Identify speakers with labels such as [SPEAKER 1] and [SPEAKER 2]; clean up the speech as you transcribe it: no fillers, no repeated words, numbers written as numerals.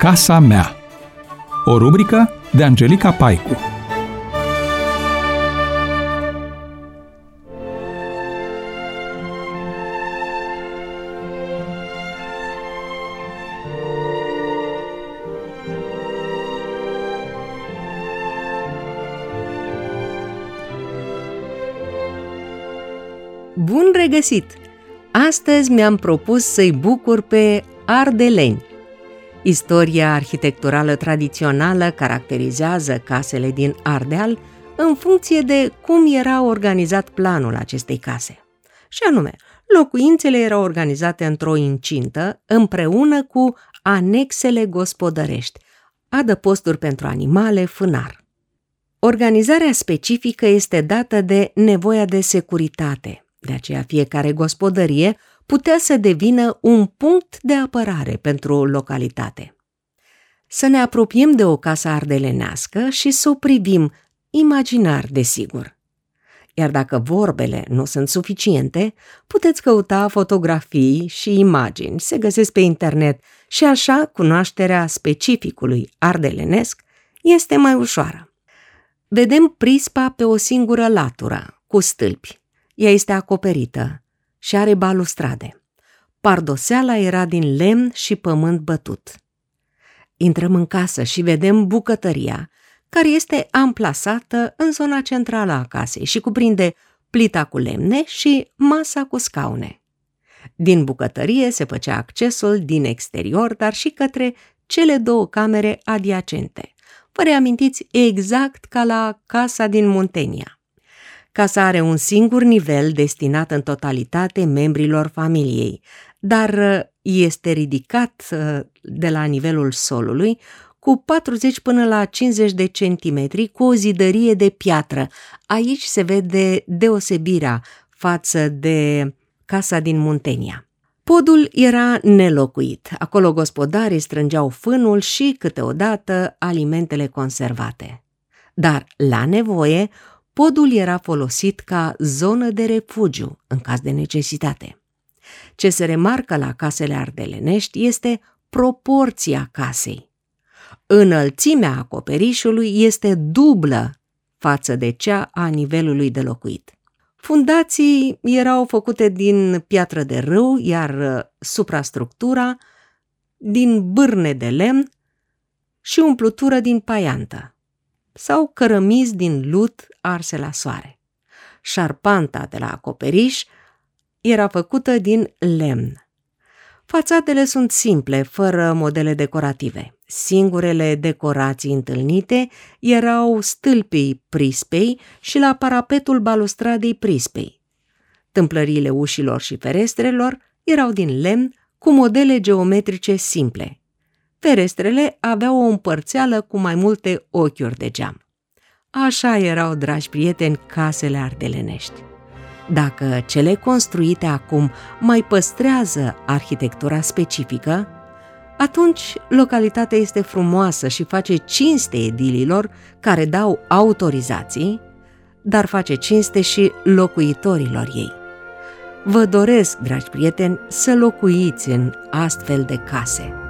[SPEAKER 1] Casa mea. O rubrică de Angelica Paicu.
[SPEAKER 2] Bun regăsit! Astăzi mi-am propus să-i bucur pe ardeleni. Istoria arhitecturală tradițională caracterizează casele din Ardeal în funcție de cum era organizat planul acestei case. Și anume, locuințele erau organizate într-o incintă împreună cu anexele gospodărești, adăposturi pentru animale, fânar. Organizarea specifică este dată de nevoia de securitate. De aceea fiecare gospodărie putea să devină un punct de apărare pentru localitate. Să ne apropiem de o casă ardelenească și să o privim, imaginar desigur. Iar dacă vorbele nu sunt suficiente, puteți căuta fotografii și imagini, se găsesc pe internet și așa cunoașterea specificului ardelenesc este mai ușoară. Vedem prispa pe o singură latură, cu stâlpi. Ea este acoperită și are balustrade. Pardoseala era din lemn și pământ bătut. Intrăm în casă și vedem bucătăria, care este amplasată în zona centrală a casei și cuprinde plita cu lemne și masa cu scaune. Din bucătărie se făcea accesul din exterior, dar și către cele două camere adiacente. Vă reamintiți exact ca la casa din Muntenia. Casa are un singur nivel destinat în totalitate membrilor familiei, dar este ridicat de la nivelul solului cu 40 până la 50 de centimetri cu o zidărie de piatră. Aici se vede deosebirea față de casa din Muntenia. Podul era nelocuit. Acolo gospodarii strângeau fânul și, câteodată, alimentele conservate. Dar, la nevoie, podul era folosit ca zonă de refugiu în caz de necesitate. Ce se remarcă la casele ardelenești este proporția casei. Înălțimea acoperișului este dublă față de cea a nivelului de locuit. Fundații erau făcute din piatră de râu, iar suprastructura din bârne de lemn și umplutură din paiantă sau cărămizi din lut arse la soare. Șarpanta de la acoperiș era făcută din lemn. Fațadele sunt simple, fără modele decorative. Singurele decorații întâlnite erau stâlpii prispei și la parapetul balustradei prispei. Tâmplăriile ușilor și ferestrelor erau din lemn cu modele geometrice simple. Ferestrele aveau o împărțeală cu mai multe ochiuri de geam. Așa erau, dragi prieteni, casele ardelenești. Dacă cele construite acum mai păstrează arhitectura specifică, atunci localitatea este frumoasă și face cinste edililor care dau autorizații, dar face cinste și locuitorilor ei. Vă doresc, dragi prieteni, să locuiți în astfel de case.